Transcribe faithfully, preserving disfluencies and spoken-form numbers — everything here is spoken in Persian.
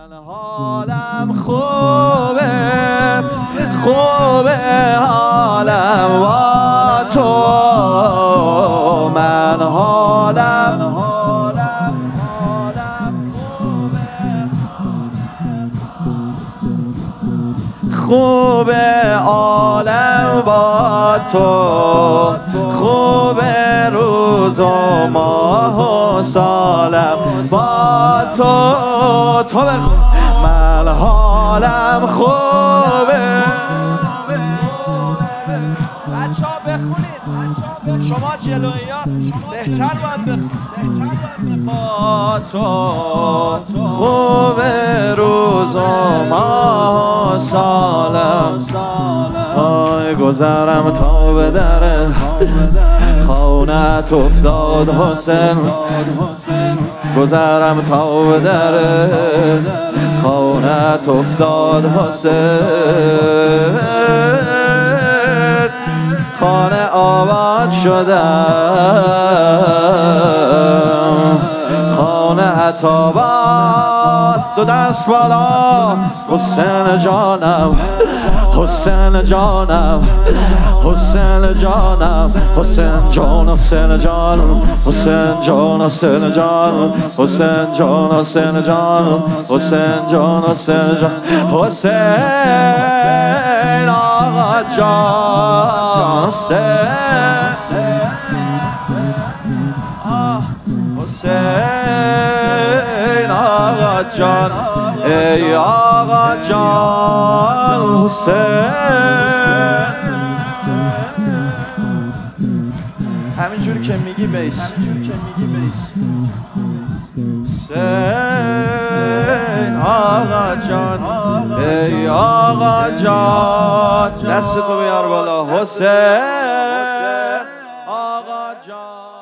من حالم خوبه خوبه حالم با تو من حالم خوبه عالم با تو خوبه روز و ماه و سالم با تو تو من حالم خوبه. بچه ها بخونید شما جلویان بهتر باید بخونید با تو خوبه روز و ماه و سالم آی گذرم تا به در خانت افتاد حسین گذرم تا به در خانت افتاد حسین خانه آباد شدم خانه عطاباد دو دست بالا حسین جانم حسین جانم حسین جانم حسین جان حسین جانم حسین جان حسین جانم حسین جان حسین جانم حسین جان حسین جان حسین آقا جان حسین حسین آقا جان ای آقا جان حسین همینجور که میگی بیس حسین آقا جان ای آقا جان دست تو بیار بالا حسین آقا جان.